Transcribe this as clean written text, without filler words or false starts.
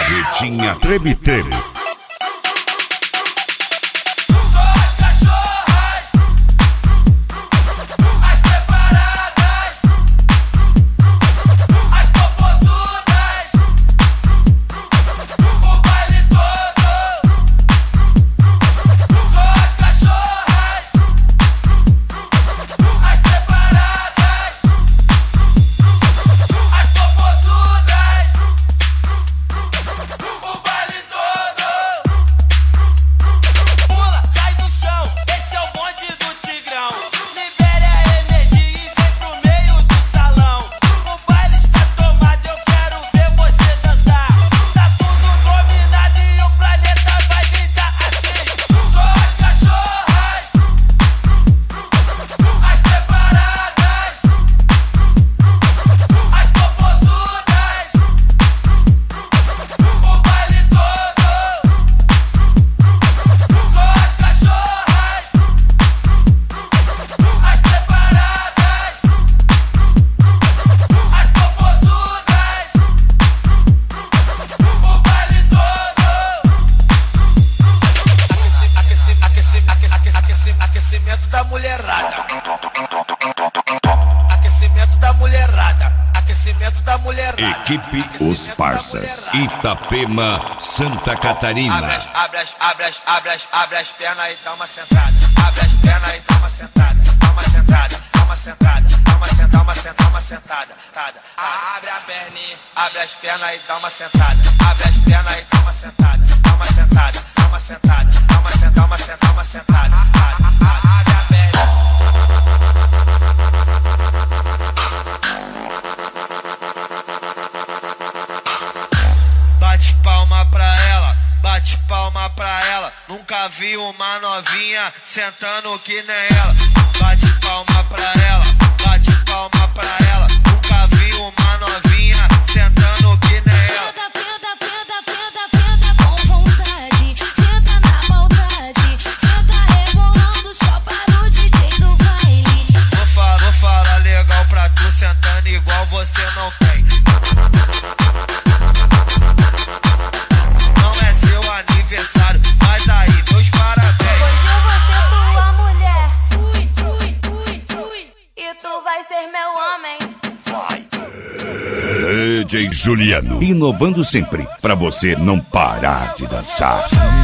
Barretinha Treme Treme. Aquecimento da mulherada. Aquecimento da mulherada. Aquecimento da mulherada. Equipe Os Parças. Itapema, Santa Catarina. Abre as pernas e dá uma sentada. Abre as pernas e dá uma sentada. Dá uma sentada, dá uma sentada, dá uma sentada, uma sentada. Abre a perninha, abre as pernas e dá uma sentada. Abre as pernas e dá uma sentada. Dá uma sentada, dá uma sentada, dá uma sentada, uma sentada. Abre a perna. Bate palma pra ela, bate palma pra ela. Nunca vi uma novinha sentando que nem ela. Bate palma pra ela, bate palma pra ela. Nunca vi uma novinha sentando que nem ela. Penta com vontade, senta na maldade, senta rebolando só para o DJ do baile. Vou falar legal pra tu, sentando igual você não tem. Não é seu aniversário, mas aí meus parabéns. Hoje eu vou ser tua mulher, e tu vai ser meu homem. DJ Juliano, inovando sempre, pra você não parar de dançar.